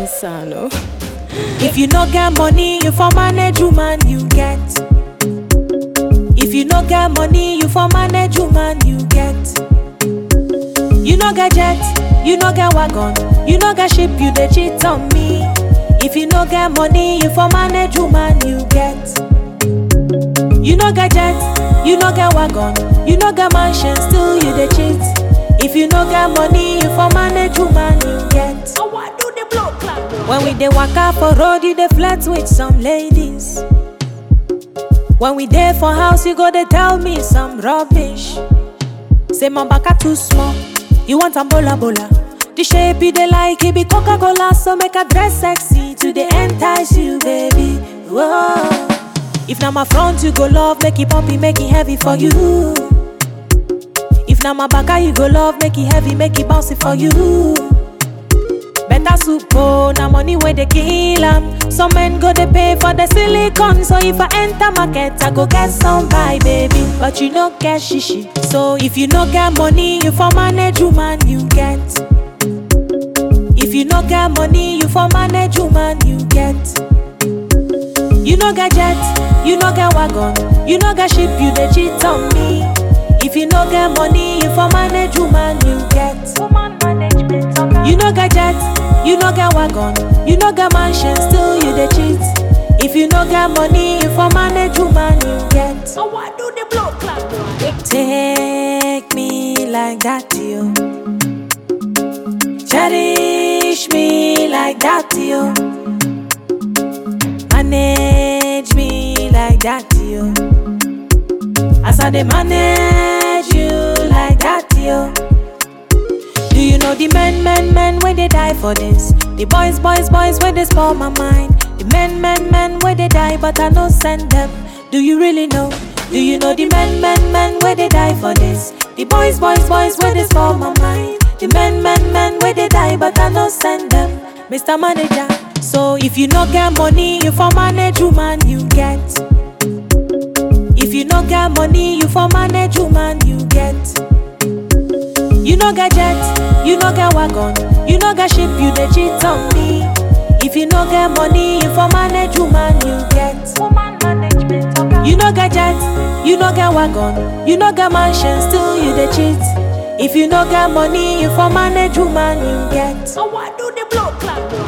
dancer, no? If you no get money, you for manage woman you get. If you no get money, you for manage woman you get. You no get jet, you no get wagon, you no get ship, you dey cheat on me. If you no get money, you for manage woman you get. You no get jet, you no get wagon, you no get mansion, still you dey cheat. If you no get money, you for manage woman you get. So what do the blow clap? When we dey waka for road, you dey flirt with some ladies. When we dey for house, you go dey tell me some rubbish. Say my baka too small, you want a bola bola. The shape you dey like, it be Coca-Cola, so make a dress sexy to dey entice you, baby. Whoa. If na my front you go love, make it pumpy, make it heavy for you. If na my baka you go love, make it heavy, make it bouncy for you. Better soup, oh, na money where they kill 'em. Some men go they pay for the silicone, so if I enter market, I go get some buy, baby. But you no get shishi, so if you no get money, you for manage woman you get. If you no get money, you for manage woman you get. You no get jet, you no get wagon, you no get ship, you dey cheat on me. If you no get money, you for manage woman you get. Woman management, okay. You no get jet, you no get wagon, you no get mansion, still you dey cheat. If you no get money, you for manage woman you get. So what do the blow clap? Take me like that, yo. Cherish me like that, yo. Manage me like that, yo. As I dey manage you like that, yo. Do you know the men where they die for this? The boys where they spoil my mind. The men where they die but I no send them. Do you really know? Do you know the men where they die for this? The boys where they spoil my mind. The men where they die but I no send them. Mr. Manager. So if you no get money, you for manage woman you get. If you no get money, you for manage woman you get. You no get jet, you no get wagon, you no get ship, you dey cheat on me. If you no get money, you for manage woman you get. Woman management, okay. You no get jet, you no get wagon, you no get mansion, still you dey cheat. If you no get money, you for manage woman you get. So what do the blow clap?